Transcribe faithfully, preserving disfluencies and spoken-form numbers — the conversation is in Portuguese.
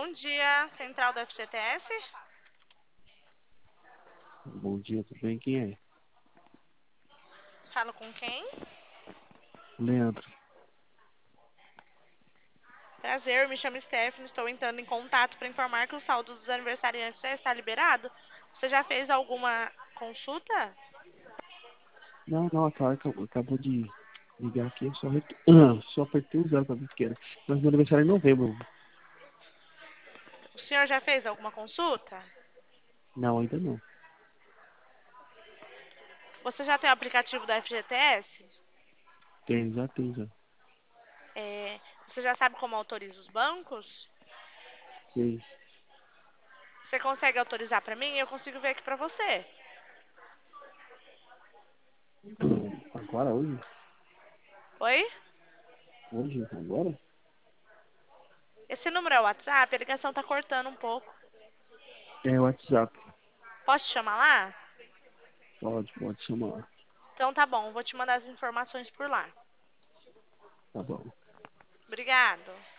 Bom dia, Central do F G T S. Bom dia, tudo bem? Quem é? Falo com quem? Leandro. Prazer, me chamo Stephanie, estou entrando em contato para informar que o saldo dos aniversariantes já está liberado. Você já fez alguma consulta? Não, não, a Clara acabou, acabou de ligar aqui, eu só, ret... só apertei o zero pra ver o que era. Mas meu aniversário é em novembro. O senhor já fez alguma consulta? Não, ainda não. Você já tem o aplicativo da F G T S? Tem, já tem, já. É, você já sabe como autoriza os bancos? Sei. Você consegue autorizar para mim? Eu consigo ver aqui para você. Agora, hoje? Oi? Hoje? Agora? Esse número é o WhatsApp? A ligação está cortando um pouco. É o WhatsApp. Posso te chamar lá? Pode, pode chamar. Então tá bom, vou te mandar as informações por lá. Tá bom. Obrigado.